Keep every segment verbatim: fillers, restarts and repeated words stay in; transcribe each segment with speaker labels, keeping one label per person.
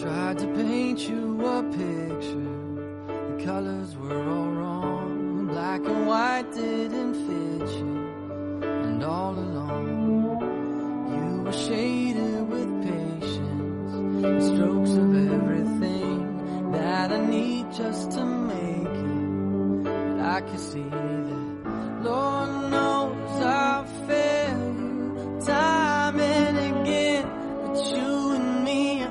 Speaker 1: tried to paint you a picture. The colors were all wrong. Black and white didn't fit you. And all along, you were shaded with patience, the strokes of everything that I need just to make it. But I can see that, Lord knows I'll fail you time and again. But you and me are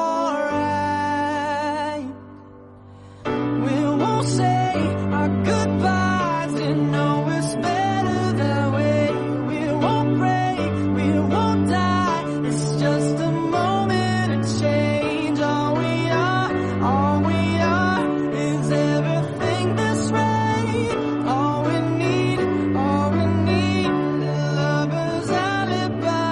Speaker 1: alright. We won't say our goodbyes, you know it's better that way. We won't break, we won't die. It's just a moment of change. All we are, all we are is everything that's right. All we need, all we need is lover's alibi.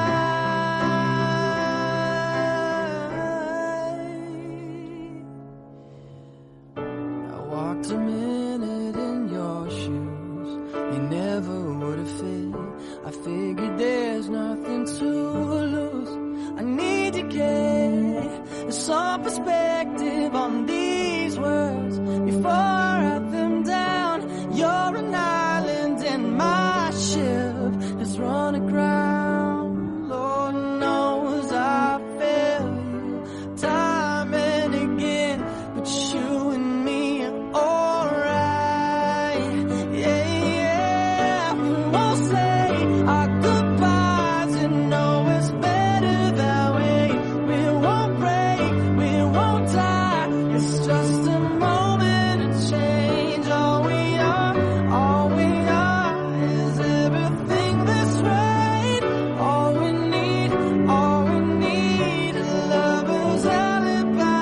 Speaker 1: I walked a minute in your shoes, you never would have fit. I figured there's nothing to lose. I need to get some perspective on these words before I write them down. You're an island and my ship has run aground. Lord knows I fail you time and again, but you and me are alright. Yeah, yeah. We won't say our goodbyes, you know it's better that way. We won't break, we won't die. It's just a moment of change. All we are, all we are is everything that's right. All we need, all we need is lover's alibi.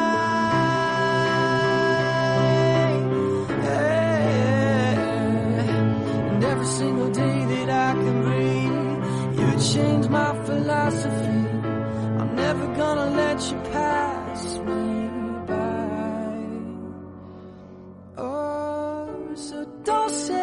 Speaker 1: Yeah. And every single day that I can breathe, you change my philosophy. I'm never gonna let you pass me by. Oh, so don't say